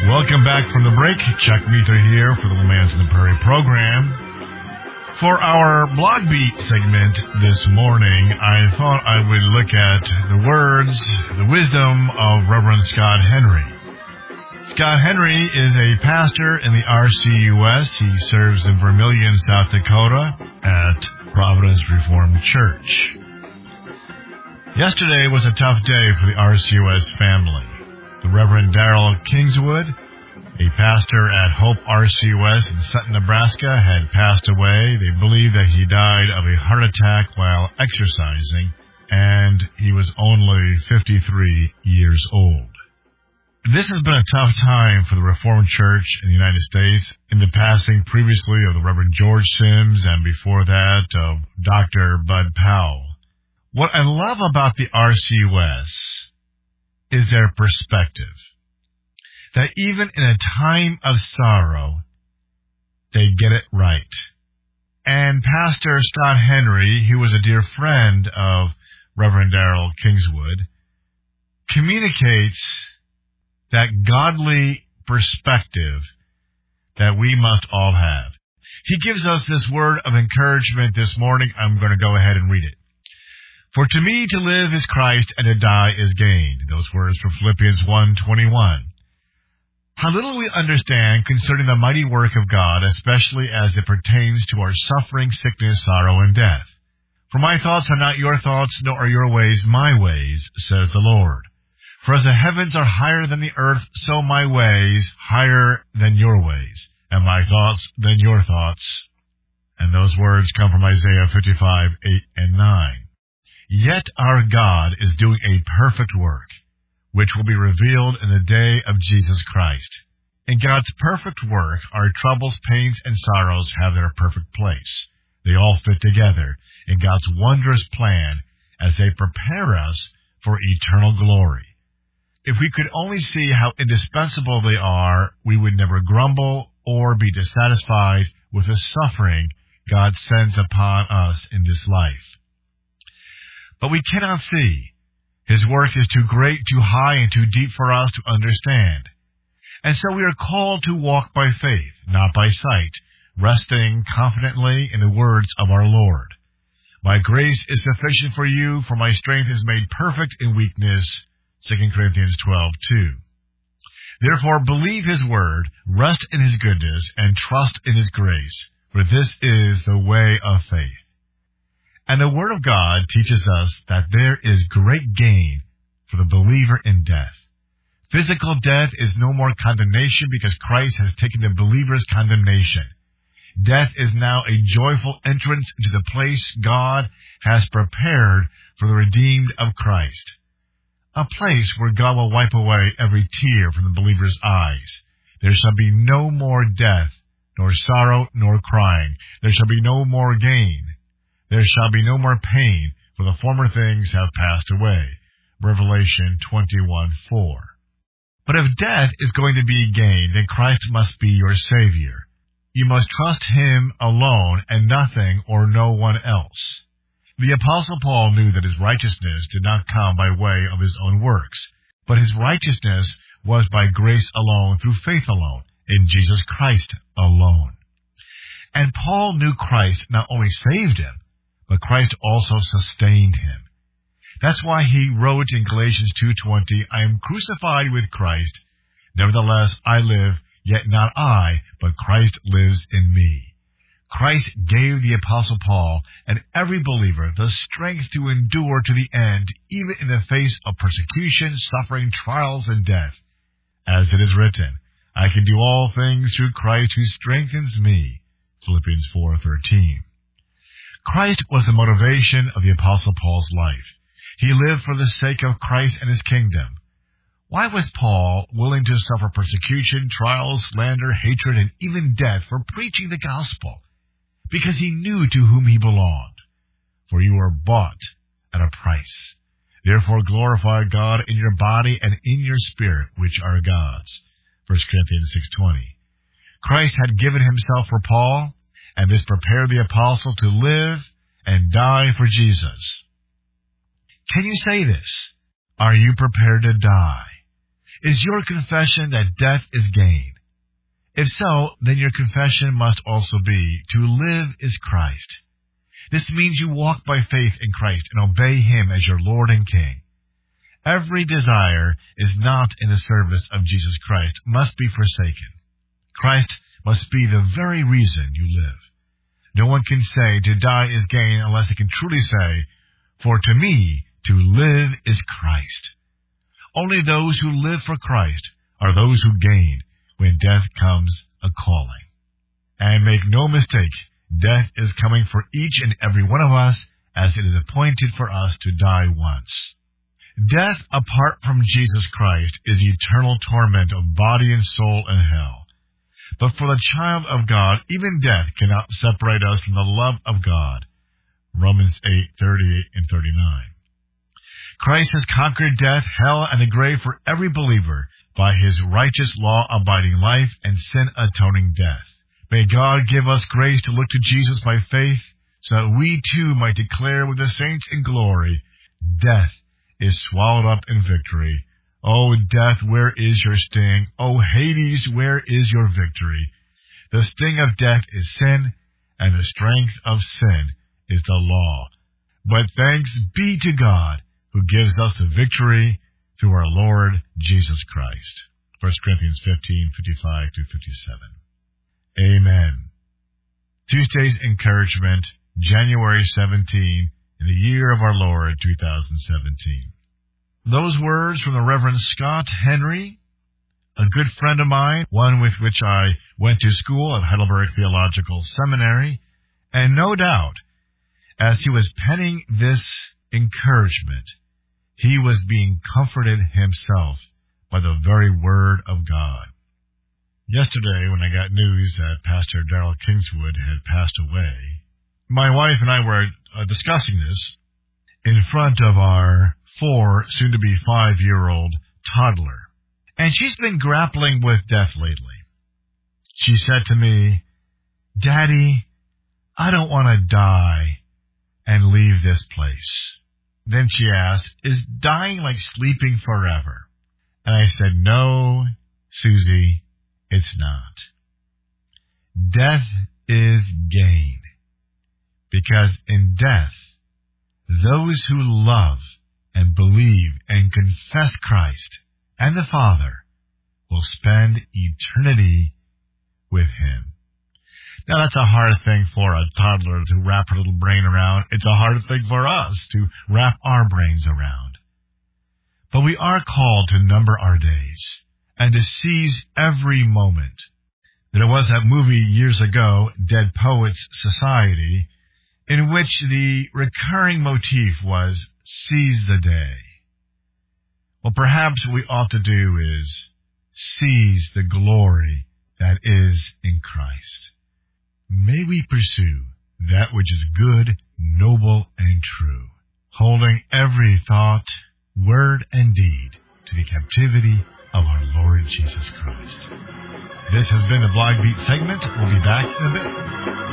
Welcome back from the break. Chuck Mather here for the Lamans in the Prairie program. For our blog beat segment this morning, I thought I would look at the words, the wisdom of Reverend Scott Henry. Scott Henry is a pastor in the RCUS. He serves in Vermilion, South Dakota at Providence Reformed Church. Yesterday was a tough day for the RCUS family. The Reverend Darrell Kingswood, a pastor at Hope RCUS in Sutton, Nebraska, had passed away. They believe that he died of a heart attack while exercising, and he was only 53 years old. This has been a tough time for the Reformed Church in the United States in the passing previously of the Reverend George Sims and before that of Dr. Bud Powell. What I love about the RCUS is their perspective. That even in a time of sorrow, they get it right. And Pastor Scott Henry, who was a dear friend of Reverend Darrell Kingswood, communicates that godly perspective that we must all have. He gives us this word of encouragement this morning. I'm going to go ahead and read it. For to me to live is Christ, and to die is gain. Those words from Philippians 1:21. How little we understand concerning the mighty work of God, especially as it pertains to our suffering, sickness, sorrow, and death. For my thoughts are not your thoughts, nor are your ways my ways, says the Lord. For as the heavens are higher than the earth, so my ways higher than your ways, and my thoughts than your thoughts. And those words come from Isaiah 55:8-9. Yet our God is doing a perfect work, which will be revealed in the day of Jesus Christ. In God's perfect work, our troubles, pains, and sorrows have their perfect place. They all fit together in God's wondrous plan as they prepare us for eternal glory. If we could only see how indispensable they are, we would never grumble or be dissatisfied with the suffering God sends upon us in this life. But we cannot see. His work is too great, too high, and too deep for us to understand. And so we are called to walk by faith, not by sight, resting confidently in the words of our Lord. My grace is sufficient for you, for my strength is made perfect in weakness. 2 Corinthians 12:2. Therefore believe his word, rest in his goodness, and trust in his grace, for this is the way of faith. And the Word of God teaches us that there is great gain for the believer in death. Physical death is no more condemnation because Christ has taken the believer's condemnation. Death is now a joyful entrance into the place God has prepared for the redeemed of Christ. A place where God will wipe away every tear from the believer's eyes. There shall be no more death, nor sorrow, nor crying. There shall be no more gain. There shall be no more pain, for the former things have passed away. Revelation 21:4. But if death is going to be gain, then Christ must be your Savior. You must trust him alone and nothing or no one else. The Apostle Paul knew that his righteousness did not come by way of his own works, but his righteousness was by grace alone, through faith alone, in Jesus Christ alone. And Paul knew Christ not only saved him, but Christ also sustained him. That's why he wrote in Galatians 2:20, I am crucified with Christ. Nevertheless, I live, yet not I, but Christ lives in me. Christ gave the Apostle Paul and every believer the strength to endure to the end, even in the face of persecution, suffering, trials, and death. As it is written, I can do all things through Christ who strengthens me. Philippians 4:13. Christ was the motivation of the Apostle Paul's life. He lived for the sake of Christ and his kingdom. Why was Paul willing to suffer persecution, trials, slander, hatred, and even death for preaching the gospel? Because he knew to whom he belonged. For you are bought at a price. Therefore glorify God in your body and in your spirit, which are God's. 1 Corinthians 6:20. Christ had given himself for Paul, and this prepared the apostle to live and die for Jesus. Can you say this? Are you prepared to die? Is your confession that death is gain? If so, then your confession must also be to live is Christ. This means you walk by faith in Christ and obey Him as your Lord and King. Every desire is not in the service of Jesus Christ, must be forsaken. Christ must be the very reason you live. No one can say to die is gain unless they can truly say, for to me to live is Christ. Only those who live for Christ are those who gain when death comes a-calling. And make no mistake, death is coming for each and every one of us as it is appointed for us to die once. Death apart from Jesus Christ is eternal torment of body and soul in hell. But for the child of God, even death cannot separate us from the love of God. Romans 8:38 and 39. Christ has conquered death, hell, and the grave for every believer by His righteous law-abiding life and sin-atoning death. May God give us grace to look to Jesus by faith so that we too might declare with the saints in glory, death is swallowed up in victory. O death, where is your sting? O Hades, where is your victory? The sting of death is sin, and the strength of sin is the law. But thanks be to God, who gives us the victory through our Lord Jesus Christ. 1 Corinthians 15:55-57. Amen. Tuesday's encouragement, January 17, in the year of our Lord 2017. Those words from the Reverend Scott Henry, a good friend of mine, one with which I went to school at Heidelberg Theological Seminary, and no doubt, as he was penning this encouragement, he was being comforted himself by the very Word of God. Yesterday, when I got news that Pastor Darrell Kingswood had passed away, my wife and I were discussing this in front of our 4, soon-to-be 5-year-old toddler. And she's been grappling with death lately. She said to me, Daddy, I don't want to die and leave this place. Then she asked, is dying like sleeping forever? And I said, no, Susie, it's not. Death is gain. Because in death, those who love and believe and confess Christ and the Father will spend eternity with Him. Now, that's a hard thing for a toddler to wrap her little brain around. It's a hard thing for us to wrap our brains around. But we are called to number our days and to seize every moment. There was that movie years ago, Dead Poets Society, in which the recurring motif was seize the day. Well, perhaps what we ought to do is seize the glory that is in Christ. May we pursue that which is good, noble, and true, holding every thought, word, and deed to the captivity of our Lord Jesus Christ. This has been the Blog Beat segment. We'll be back in a bit.